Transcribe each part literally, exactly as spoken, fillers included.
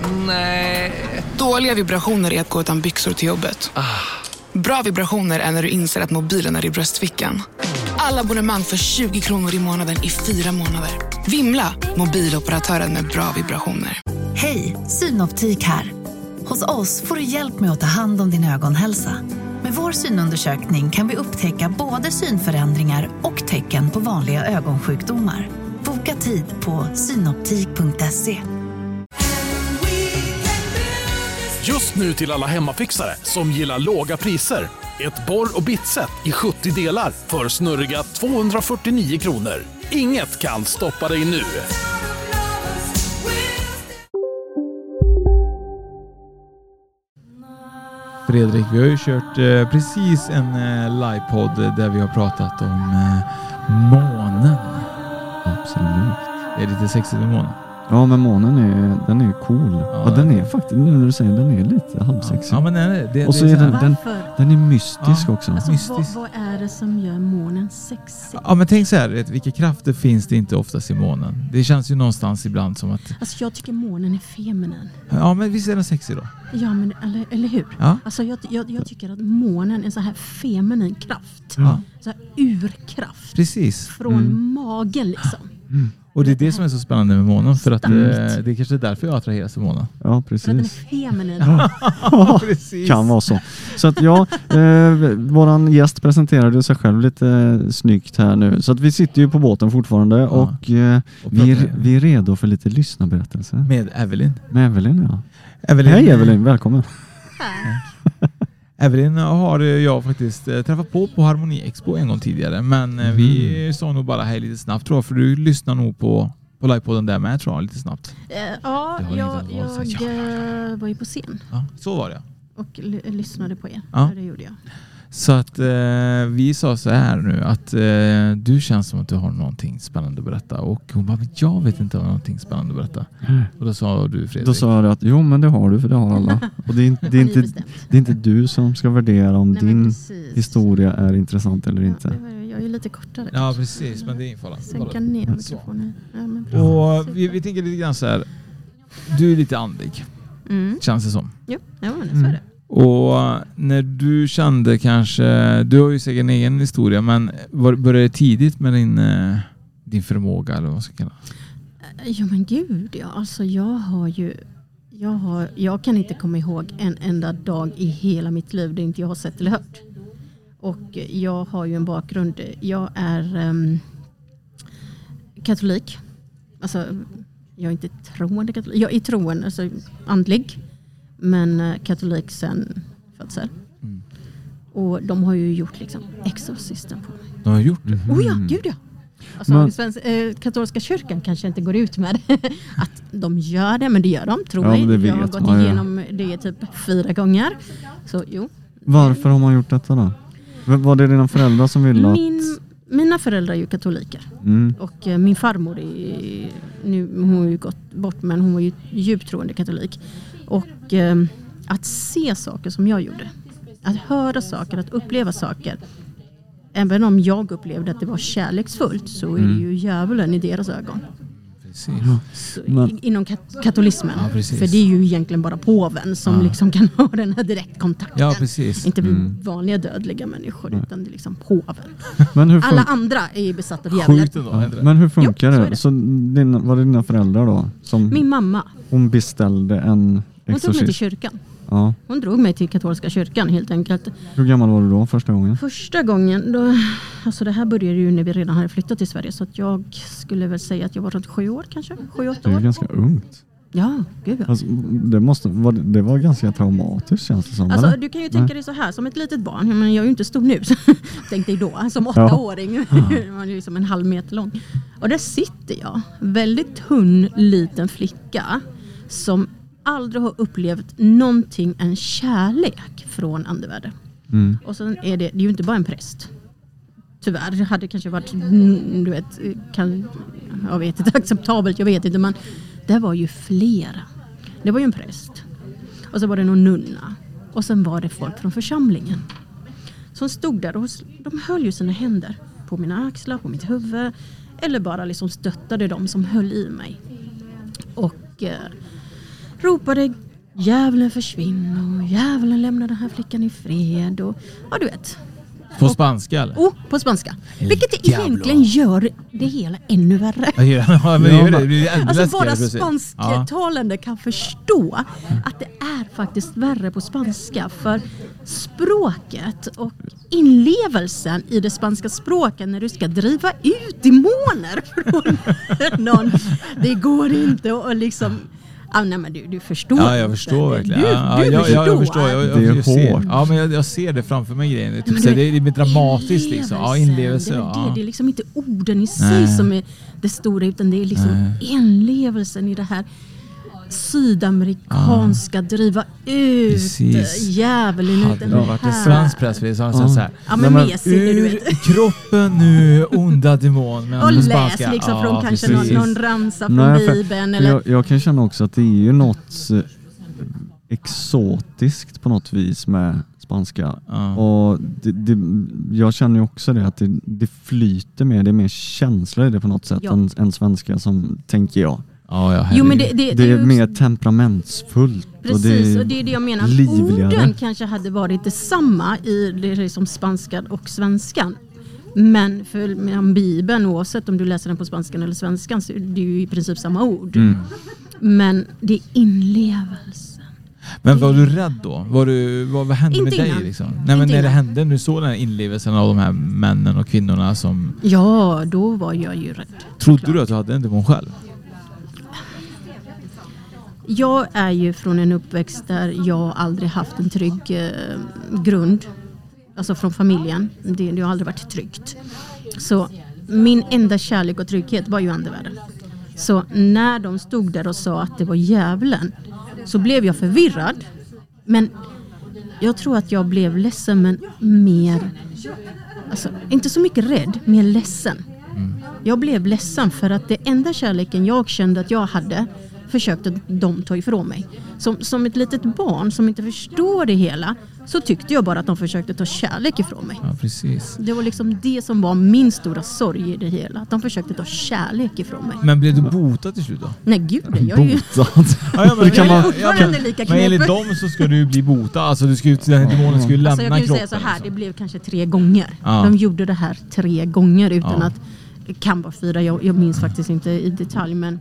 Nej. Dåliga vibrationer är att gå utan byxor till jobbet. Ah. Bra vibrationer är när du inser att mobilen är i bröstfickan. Alla abonnemang för tjugo kronor i månaden i fyra månader. Vimla, mobiloperatören med bra vibrationer. Hej, Synoptik här. Hos oss får du hjälp med att ta hand om din ögonhälsa. Med vår synundersökning kan vi upptäcka både synförändringar och tecken på vanliga ögonsjukdomar. Boka tid på synoptik punkt se. Just nu till alla hemmafixare som gillar låga priser. Ett borr- och bitset i sjuttio delar för snurriga tvåhundrafyrtionio kronor. Inget kan stoppa dig nu. Fredrik, vi har ju kört eh, precis en eh, livepodd där vi har pratat om eh, månen. Absolut. Det är lite sexigt med månen. Ja, men månen är, den är cool. Ja, ja, den är faktiskt, nu när du säger, den är lite halvsexig. Ja, men den är, det, och så det är, är den, den, den är mystisk ja, också. Alltså, mystisk. Vad, vad är det som gör månen sexig? Ja, men tänk så här, vet, vilka krafter finns det inte oftast i månen? Det känns ju någonstans ibland som att... Alltså jag tycker månen är feminin. Ja, men visst är den sexig då? Ja, men eller, eller hur? Ja. Alltså jag, jag, jag tycker att månen är en så här feminin kraft. Ja. Så här urkraft. Precis. Från mm. magen liksom. Mm. Och det är det som är så spännande med månen, för att eh, det är kanske därför jag attraheras av månen. Ja, precis. För att den är feminin. Ja, precis. Kan vara så. Så att ja, eh, våran gäst presenterade sig själv lite eh, snyggt här nu. Så att vi sitter ju på båten fortfarande ja. och, eh, och vi, är, vi är redo för lite lyssnarberättelser. Med Evelyn. Med Evelyn, ja. Evelyn. Hej Evelyn, välkommen. Evelyn har jag faktiskt träffat på på Harmoni Expo en gång tidigare, men mm. vi sa nog bara hej lite snabbt, tror jag, för du lyssnar nog på, på livepodden där med, tror jag, lite snabbt. Uh, ja, jag, jag, jag var ju på scen. Ja, så var det. Och l- lyssnade på er. Ja. Det gjorde jag. Så att eh, vi sa så här nu att eh, du känns som att du har någonting spännande att berätta, och hon bara, jag vet inte om någonting spännande att berätta. Mm. Och då sa du, Fredrik. Då sa jag att jo, men det har du, för det har alla. Och det är inte, det är inte, det är inte du som ska värdera om Nej, din historia är intressant eller inte. Ja, var, jag är lite kortare. Ja, kanske. Precis, men det är ingen fara. Sänka ner mikrofonen. Ja, men och vi, vi tänker lite grann så här, du är lite andlig. Mm. Känns det som. Jo, ja, men så är det. Och när du kände kanske, du har ju säkert en egen historia, men var, började det tidigt med din, din förmåga, eller vad ska jag kalla? Ja men gud, ja. Alltså jag har ju, jag, har, jag kan inte komma ihåg en enda dag i hela mitt liv där inte jag har sett eller hört. Och jag har ju en bakgrund, jag är um, katolik. Alltså jag är inte troende katolik, jag är troende, alltså andlig. Men katolik sen födsel. Mm. Och de har ju gjort liksom exorcisten på mig. De har gjort det? Mm. Oh ja, gud ja. Alltså men, svensk, eh, katolska kyrkan kanske inte går ut med att de gör det, men det gör de, tror ja, mig. Det jag har gått man, igenom ja. det typ fyra gånger. Så jo. Varför har man gjort detta då? Var det dina föräldrar som ville Min, att... Mina föräldrar är ju katoliker. Mm. Och eh, min farmor är, nu, hon har ju gått bort, men hon var ju djupt troende katolik. Och eh, att se saker som jag gjorde, att höra saker, att uppleva saker, även om jag upplevde att det var kärleksfullt, så är mm. det ju djävulen i deras ögon. Precis. Så, Men, inom kat- katolismen. Ja, för det är ju egentligen bara påven som ja. liksom kan ha den här direktkontakten. Ja, precis. Inte mm. vanliga dödliga människor, mm. utan det är liksom påven. Men hur fun- Alla andra är besatta av djävulen. Ja. Men hur funkar jo, det? Så din, var det dina föräldrar då? Som Min mamma. Hon beställde en exorcist. Hon tog mig till kyrkan. Ja. Hon drog mig till katolska kyrkan helt enkelt. Hur gammal var du då första gången? Första gången, då, alltså det här började ju när vi redan hade flyttat till Sverige. Så att jag skulle väl säga att jag var runt sju år kanske. Sju, åtta år. Det är ganska ungt. Ja, gud ja. Alltså, det, måste, var, det var ganska traumatiskt, känns det som. Alltså eller? du kan ju tänka Nej. dig så här, som ett litet barn. Men jag är ju inte stor nu, så tänk dig då. Som åttaåring. Ja. Man är ju som en halv meter lång. Och där sitter jag, väldigt tunn liten flicka som aldrig har upplevt någonting än kärlek från andevärlden. Mm. Och sen är det, det är ju inte bara en präst. Tyvärr, det hade kanske varit, du vet, kan, jag vet inte, acceptabelt, jag vet inte, men det var ju flera. Det var ju en präst. Och så var det någon nunna. Och sen var det folk från församlingen. Som stod där och de höll ju sina händer på mina axlar, på mitt huvud. Eller bara liksom stöttade dem som höll i mig. Och ropade djävulen försvinner och djävulen lämnar den här flickan i fred. Och, ja, du vet. På spanska eller? Oh, på spanska. Vilket egentligen gör det hela ännu värre. Ja, men det gör det. Det blir ännu alltså läskigare, bara precis. spansktalande kan förstå att det är faktiskt värre på spanska. För språket och inlevelsen i det spanska språket när du ska driva ut demoner från någon. Det går inte att liksom... Ah, nej, men du, du förstår. Ja, jag förstår verkligen. Du, ja, du ja, förstår. jag förstår. Jag, jag, Det är jag ser, hårt. ja, men jag, jag ser det framför mig grejen. Det, typ, Men så du det, vet, det är dramatiskt liksom. Ja, inlevelse. Det är, Ja. det, det är liksom inte orden i sig Nej. som är det stora, utan det är liksom Nej. inlevelsen i det här sydamerikanska, driva ut Precis. djävulen ut Hade den det varit en här. svensk pressvis så hade han sagt så här. Ja, men Nej, men mesig är du Ur vet. kroppen nu, onda demon. Men Och på läs spanska. liksom Ja, från kanske någon, precis. någon ramsa från Nej, för- Bibeln. för Eller... jag, jag kan känna också att det är ju något eh, exotiskt på något vis med spanska. Ja. Och det, det, jag känner ju också det att det, det flyter mer, det är mer känsla i det på något sätt Ja. än, än svenska som tänker jag. Ja, ja, Jo, men det, herregud. det, Det är ju- mer temperamentsfullt. Precis, och och det är det jag menar. livligare. Orden kanske hade varit detsamma i det liksom spanskan och svenskan. Men för med Bibeln, oavsett om du läser den på spanskan eller svenskan, så är det ju i princip samma ord. Mm. Men det är inlevelsen. Men var du rädd då? Var du, vad, vad hände Inte med dig innan. liksom? Nej, men Inte när det innan. hände, nu såg den här inlevelsen av de här männen och kvinnorna som... Ja, då var jag ju rädd. Trodde du att du hade en demon själv? Jag är ju från en uppväxt där jag aldrig haft en trygg eh, grund. Alltså från familjen. Det, det har aldrig varit tryggt. Så min enda kärlek och trygghet var ju andevärlden. Så när de stod där och sa att det var djävulen, så blev jag förvirrad. Men jag tror att jag blev ledsen, men mer... Alltså, inte så mycket rädd, mer ledsen. Jag blev ledsen för att det enda kärleken jag kände att jag hade försökte de ta ifrån mig. Som, som ett litet barn som inte förstår det hela, så tyckte jag bara att de försökte ta kärlek ifrån mig. Ja, precis. Det var liksom det som var min stora sorg i det hela. Att de försökte ta kärlek ifrån mig. Men blev du botad till slut då? Nej gud, jag är ju... Botad. Ja, ja, men, Det kan Jag är man- fortfarande lika men enligt knepig. dem så ska du bli botad. Alltså du ska ju, den här demonen ska ju lämna Alltså jag kan ju kroppen. säga så här, det liksom. blev kanske tre gånger. Ja. De gjorde det här tre gånger utan Ja. att... Det kan vara fyra, jag, jag minns faktiskt inte i detalj, men...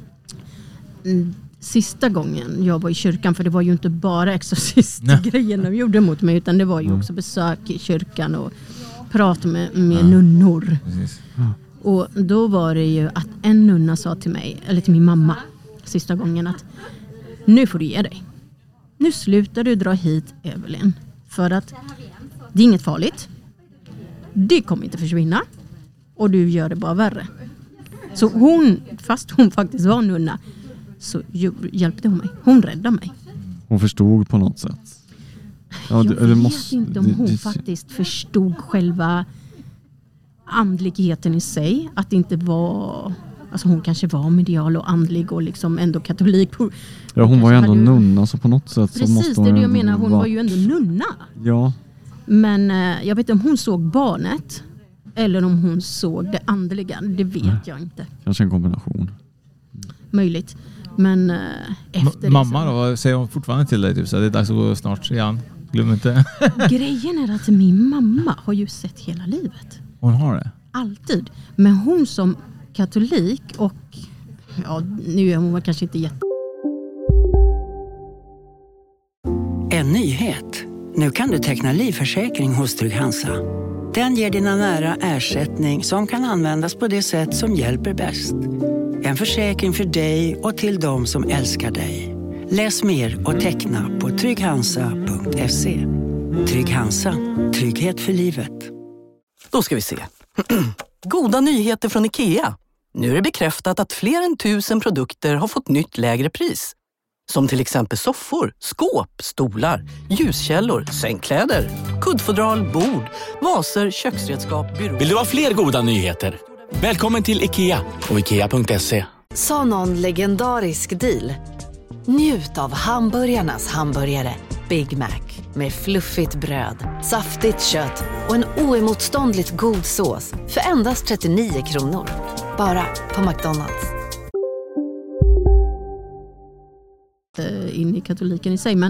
Mm, sista gången jag var i kyrkan, för det var ju inte bara exorcistgrejen de gjorde mot mig, utan det var ju också besök i kyrkan och prat med, med Ja. nunnor. Precis. Och då var det ju att en nunna sa till mig, eller till min mamma, sista gången att nu får du ge dig. Nu slutar du dra hit Evelyn, för att det är inget farligt. Det kommer inte försvinna och du gör det bara värre. Så hon, fast hon faktiskt var nunna, så hjälpte hon mig. Hon räddade mig. Hon förstod på något sätt. Ja, jag det- det vet måste- inte om det- hon det- faktiskt förstod själva andligheten i sig. Att det inte var... Alltså hon kanske var medial och andlig och liksom ändå katolik. Ja, hon var ju ändå kanske hade- nunna, så på något sätt så Precis, måste det hon är det ju jag menar. Hon vara- var ju ändå nunna. Ja, Men eh, jag vet inte om hon såg barnet eller om hon såg det andliga. Det vet Nej. jag inte. kanske en kombination. Möjligt. Men eh, efter det Mamma så- då, vad säger hon fortfarande till dig? Typ, så det är dags att gå snart igen. Glöm inte. Grejen är att min mamma har ju sett hela livet. Hon har det. Alltid. Men hon som katolik och ja, nu är hon kanske inte jätte... En nyhet. Nu kan du teckna livförsäkring hos Trygg-Hansa. Den ger dina nära ersättning som kan användas på det sätt som hjälper bäst. En försäkring för dig och till de som älskar dig. Läs mer och teckna på trygghansa punkt se. Trygg-Hansa. Trygghet för livet. Då ska vi se. Goda nyheter från IKEA. Nu är det bekräftat att fler än tusen produkter har fått nytt lägre pris. Som till exempel soffor, skåp, stolar, ljuskällor, sängkläder, kuddfodral, bord, vaser, köksredskap, byråer. Vill du ha fler goda nyheter? Välkommen till IKEA och ikea punkt se. Sa någon legendarisk deal? Njut av hamburgarnas hamburgare Big Mac med fluffigt bröd, saftigt kött och en oemotståndligt god sås för endast trettionio kronor. Bara på McDonalds. in i katoliken i sig, men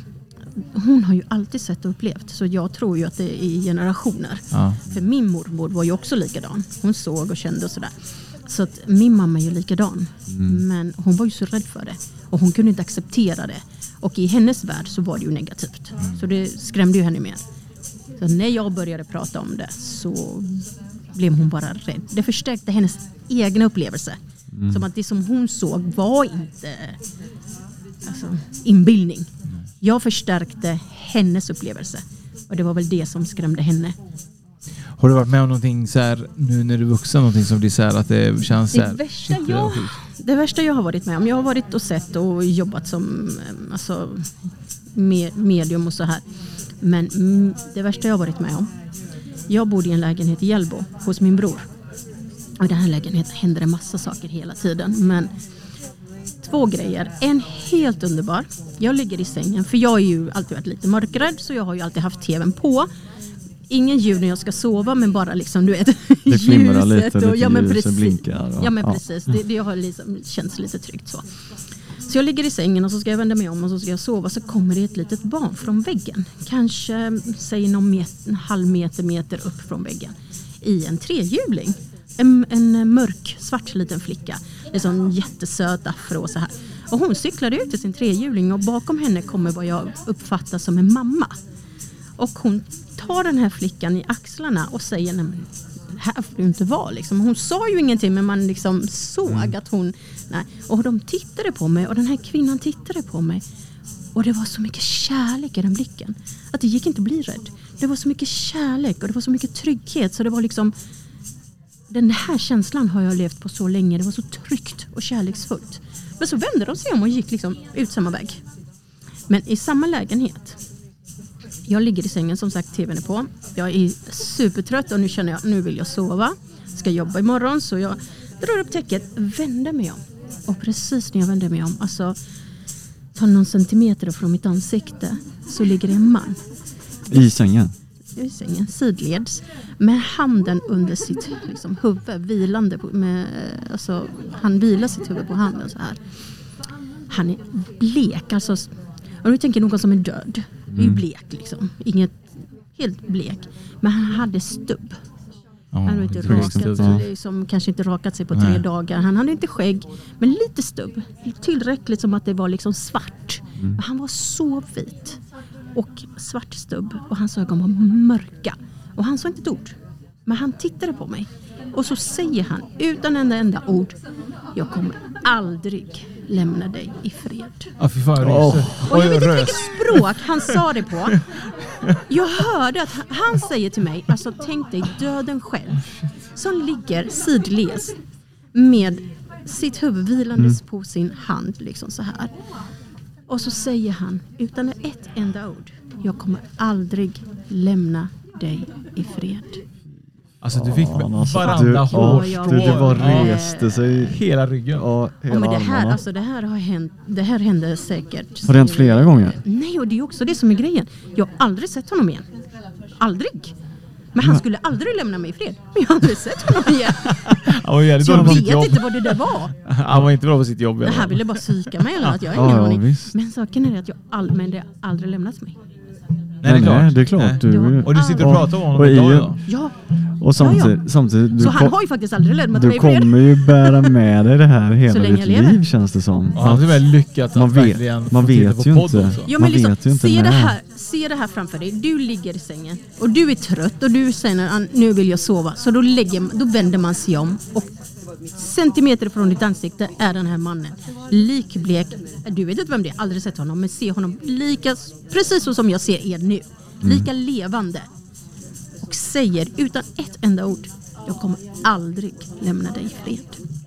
hon har ju alltid sett och upplevt, så jag tror ju att det är i generationer. Ja. För min mormor var ju också likadan. Hon såg och kände och sådär. Så att min mamma är ju likadan. Mm. Men hon var ju så rädd för det. Och hon kunde inte acceptera det. Och i hennes värld så var det ju negativt. Mm. Så det skrämde ju henne mer. Så när jag började prata om det så blev hon bara rädd. Det förstärkte hennes egna upplevelse. Mm. Som att det som hon såg var inte alltså, inbildning. Jag förstärkte hennes upplevelse. Och det var väl det som skrämde henne. Har du varit med om någonting så här, nu när du är vuxen, någonting som blir så här att det känns så här? Det värsta, jag, det värsta jag har varit med om, jag har varit och sett och jobbat som alltså, med, medium och så här. Men mm, det värsta jag har varit med om, jag bodde i en lägenhet i Hjällbo hos min bror. Och i den här lägenheten händer det massa saker hela tiden. Men två grejer. En helt underbar. Jag ligger i sängen, för jag är ju alltid varit lite mörkrädd, så jag har ju alltid haft tvn på. Ingen ljud när jag ska sova, men bara liksom, du vet, det flimrar lite, och, ja, men ljuset precis, blinkar. Och, ja, men precis. Det, det har liksom, känns lite tryggt så. Så jag ligger i sängen och så ska jag vända mig om och så ska jag sova, så kommer det ett litet barn från väggen. Kanske, säg någon meter, en halv meter, meter upp från väggen. I en trehjuling. En, en mörk, svart liten flicka. Liksom jättesöt afro och så här. Och hon cyklade ut i sin trehjuling och bakom henne kommer vad jag uppfattar som en mamma. Och hon tar den här flickan i axlarna och säger, nej men här får du inte vara liksom. Hon sa ju ingenting, men man liksom såg mm. att hon, nej. Och de tittade på mig och den här kvinnan tittade på mig. Och det var så mycket kärlek i den blicken. Att det gick inte att bli rädd. Det var så mycket kärlek och det var så mycket trygghet. Så det var liksom, den här känslan har jag levt på så länge. Det var så tryggt och kärleksfullt. Men så vände de sig om och gick liksom ut samma väg. Men i samma lägenhet. Jag ligger i sängen, som sagt, tvn är på. Jag är supertrött och nu känner jag, nu vill jag sova. Ska jobba imorgon, så jag drar upp täcket, vänder mig om. Och precis när jag vänder mig om, alltså tar någon centimeter från mitt ansikte, så ligger det en man. I sängen? I sängen, sidleds. Med handen under sitt liksom, huvud, vilande. På, med, alltså, han vilar sitt huvud på handen så här. Han är blek, alltså. Och du tänker någon som är död. Det är ju blek liksom. Inget helt blek. Men han hade stubb. Oh, han hade inte rakat sig, liksom, kanske inte rakat sig på Nej. tre dagar. Han hade inte skägg, men lite stubb. Tillräckligt som att det var liksom svart. Mm. Men han var så vit. Och svart stubb. Och hans ögon var mörka. Och han sa inte ett ord. Men han tittade på mig. Och så säger han utan en enda ord: jag kommer aldrig lämna dig i fred. Ja, fy fan, oh. Och jag vet inte vilket språk han sa det på. Jag hörde att han, han säger till mig, alltså tänk dig döden själv, som ligger sidledes med sitt huvud vilandes mm. på sin hand liksom så här. Och så säger han utan ett enda ord: jag kommer aldrig lämna dig i fred. Alltså du fick ja, alltså, varandra hår. Ja, du, det var reste sig. Hela ryggen. Ja, hela ja, men det här, alltså, det här har hänt. Det här hände säkert. Har det hänt flera gånger? Nej, och det är också det som är grejen. Jag har aldrig sett honom igen. Aldrig. Men han skulle aldrig lämna mig i fred. Men jag har aldrig sett honom igen. Ja, jag så jag vet inte vad det där var. Han var inte bra på sitt jobb. Det här ville bara psyka mig. Eller att jag har ingen aning. Men saken är att jag all, men det har aldrig lämnat mig. Nej, det är klart. Nej, det är klart. Du, och du sitter och pratar om honom och idag idag. Ja. Och samtidigt, ja, samtidigt du så han har ju faktiskt aldrig lämnat mig. Du kommer ju bära med dig det här hela ditt liv, känns det som. Ja, han är väl lyckat man vet, man vet ju inte. Ja, men liksom, se det här, se det här framför dig. Du ligger i sängen och du är trött och du säger nu vill jag sova. Så då lägger, då vänder man sig om och centimeter från ditt ansikte är den här mannen. Likblek. Du vet inte vem det är, aldrig sett honom, men se honom lika, precis så som jag ser er nu. Lika mm. levande. Och säger utan ett enda ord: jag kommer aldrig lämna dig i fred.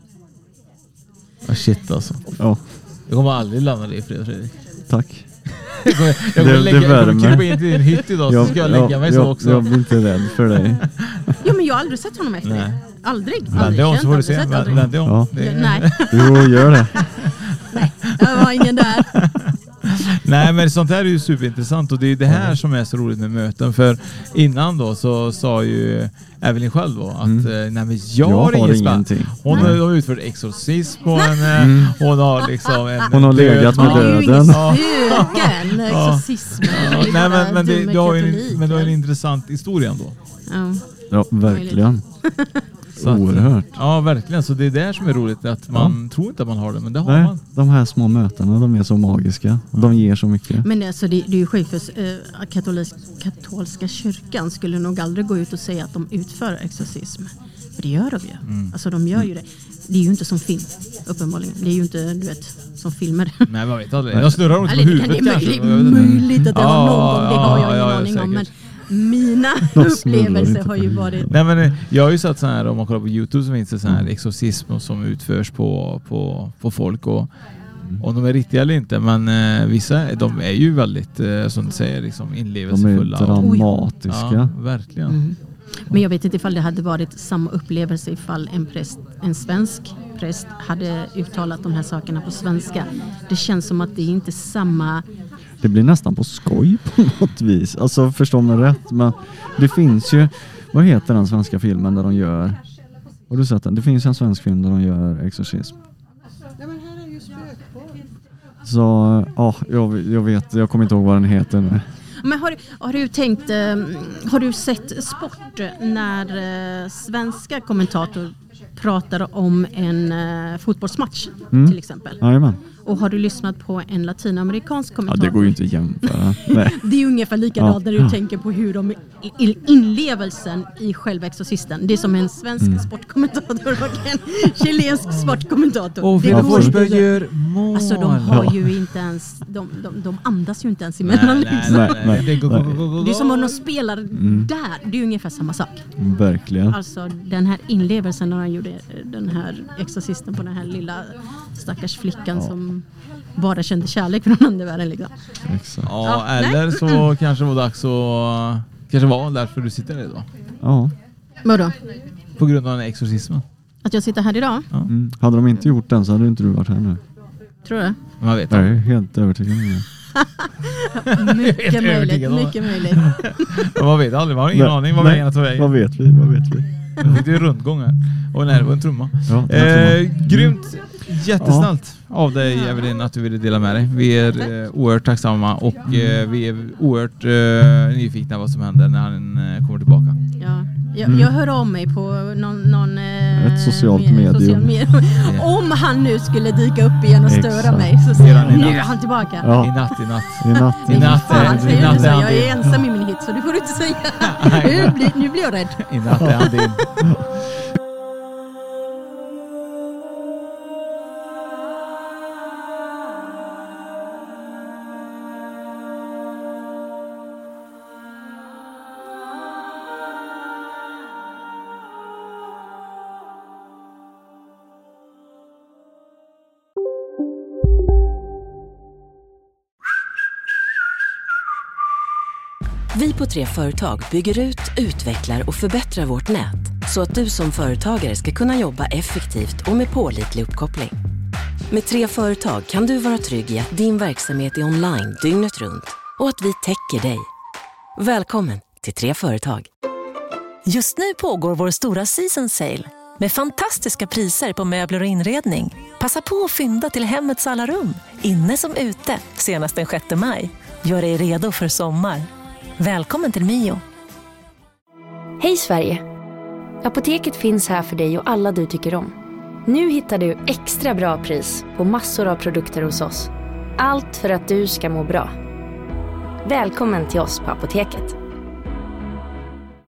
Ah, shit alltså. Ja. Jag kommer aldrig lämna dig i fred, Fredrik. Tack. Jag kommer, jag kommer det, lägga, det jag kommer krypa in till din hytt idag, så ska jag lägga mig jag, så också. Jag blir inte rädd för dig. Ja, men jag har aldrig sett honom efter det. Aldrig. Vänd om så får du se. Vänd om. Nej. Jo, gör det. Nej, det var ingen där. Nej, men sånt här är ju superintressant och det är det här som är så roligt med möten. För innan då så sa ju Evelyn själv då att mm. nej, men jag, jag har ingen ingenting. Hon mm. har utfört exorcism på en mm. hon har liksom en hon har legat med döden. Ja, ju ingen exorcism. Ja. Nej, men, men, det, du har en, men du har en intressant historia ändå. Ja, ja verkligen. Så oerhört. Ja, verkligen. Så det är det som är roligt, att man ja. tror inte att man har det, men det har Nej, man. De här små mötena, de är så magiska. De ger så mycket. Men alltså, det, det är ju sjukt för äh, katolisk, katolska kyrkan skulle nog aldrig gå ut och säga att de utför exorcism. För det gör de ju. Mm. Alltså de gör ju det. Det är ju inte som film, uppenbarligen. Det är ju inte, du vet, som filmer. Nej, man vet aldrig. Jag snurrar runt på huvudet det kanske. Det är möjligt att det har någon gång, det har jag ingen ja, aning om. Men mina upplevelser har ju varit... Nej, men jag har ju sett så här, om man kollar på YouTube så finns det så här exorcism som utförs på, på, på folk och om de är riktiga eller inte, men eh, vissa de är ju väldigt, eh, som du säger, liksom inlevelsefulla. De är dramatiska. Ja, verkligen. Mm. Men jag vet inte ifall det hade varit samma upplevelse ifall en präst, en svensk präst hade uttalat de här sakerna på svenska. Det känns som att det är inte samma... Det blir nästan på skoj på något vis. Alltså förstår man rätt, men det finns ju, vad heter den svenska filmen där de gör, har du sett den? Det finns en svensk film där de gör exorcism. Ja, men här är ju spökporr. Så, ja, jag, jag vet, jag kommer inte ihåg vad den heter nu. Men har, har du tänkt, har du sett sport när svenska kommentator pratar om en fotbollsmatch mm. till exempel? Jajamän. Och har du lyssnat på en latinamerikansk kommentator? Ja, det går ju inte att jämföra. Det är ju ungefär likadant ja. när du tänker på hur de inlevelsen i själva exorcisten. Det är som en svensk mm. sportkommentator och en chilensk sportkommentator. Och Frida Forsberg gör mål. Alltså de har ja. ju inte ens, de, de, de andas ju inte ens emellan. Nej, liksom. nej, nej, nej. Det, går, går, går, går. Det är som om de spelar mm. där. Det är ungefär samma sak. Verkligen. Alltså den här inlevelsen när han gjorde den här exorcisten på den här lilla stackars flickan ja. som bara kände kärlek från andevärlden liksom. Exakt. Ja, ja, eller så mm. kanske det var dags att kanske var därför du sitter här idag. Ja. Vadå? På grund av den exorcismen. Att jag sitter här idag? Ja. Mm. Hade de inte gjort den så hade inte du varit här nu. Tror du? Man vet. Jag är helt övertygad om det. mycket möjligt, mycket möjligt. Man vet aldrig, man har ingen nej, aning vad vägen är till vägen. Vad vet vi, vad vet vi. Det är rundgång här. Och nej, det var en trumma. Ja, eh, grymt, jättesnällt ja. av dig Evelyn att du ville dela med dig. Vi är eh, oerhört tacksamma och eh, vi är oerhört eh, nyfikna vad som händer när han eh, kommer tillbaka. Ja. Jag, mm. jag hör om mig på någon, någon eh, ett socialt medium. Social medium. Om han nu skulle dyka upp igen och störa Exakt. mig så säger jag, nu är han tillbaka. Ja. I natt, i natt. I natt, i natt. Fan, I natt, natt är jag är ensam i min hit så det får du inte säga. nu, blir, nu blir jag rädd. I natt är han din. Vi på Tre Företag bygger ut, utvecklar och förbättrar vårt nät så att du som företagare ska kunna jobba effektivt och med pålitlig uppkoppling. Med Tre Företag kan du vara trygg i att din verksamhet är online dygnet runt och att vi täcker dig. Välkommen till Tre Företag. Just nu pågår vår stora season sale med fantastiska priser på möbler och inredning. Passa på att fynda till hemmets alla rum, inne som ute, senast den sjätte maj. Gör dig redo för sommar. Välkommen till Mio. Hej Sverige! Apoteket finns här för dig och alla du tycker om. Nu hittar du extra bra pris på massor av produkter hos oss. Allt för att du ska må bra. Välkommen till oss på Apoteket.